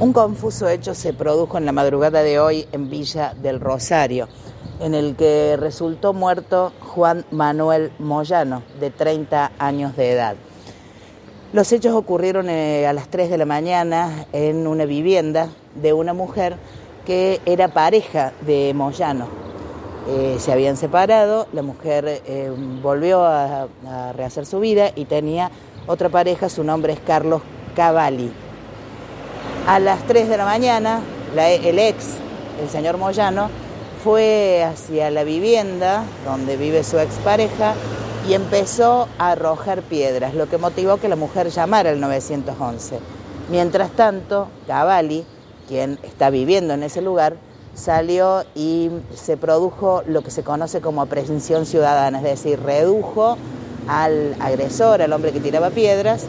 Un confuso hecho se produjo en la madrugada de hoy en Villa del Rosario, en el que resultó muerto Juan Manuel Moyano, de 30 años de edad. Los hechos ocurrieron a las 3 de la mañana en una vivienda de una mujer que era pareja de Moyano. Se habían separado, la mujer volvió a rehacer su vida y tenía otra pareja, su nombre es Carlos Cavalli. A las 3 de la mañana, el señor Moyano, fue hacia la vivienda donde vive su expareja y empezó a arrojar piedras, lo que motivó que la mujer llamara al 911. Mientras tanto, Cavalli, quien está viviendo en ese lugar, salió y se produjo lo que se conoce como aprehensión ciudadana, es decir, redujo al agresor, al hombre que tiraba piedras,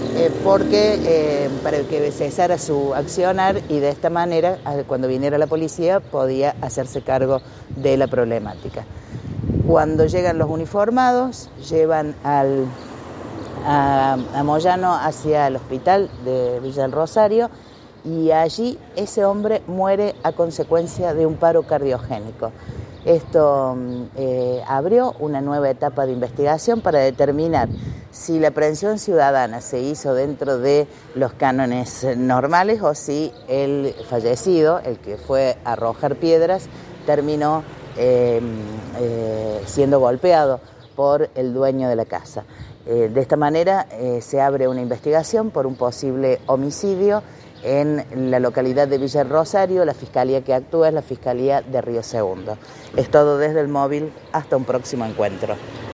para que cesara su accionar y de esta manera, cuando viniera la policía, podía hacerse cargo de la problemática. Cuando llegan los uniformados, llevan a Moyano hacia el hospital de Villa del Rosario y allí ese hombre muere a consecuencia de un paro cardiogénico. Esto abrió una nueva etapa de investigación para determinar si la aprehensión ciudadana se hizo dentro de los cánones normales o si el fallecido, el que fue a arrojar piedras, terminó siendo golpeado por el dueño de la casa. De esta manera se abre una investigación por un posible homicidio en la localidad de Villa del Rosario. La fiscalía que actúa es la Fiscalía de Río Segundo. Es todo desde el móvil, hasta un próximo encuentro.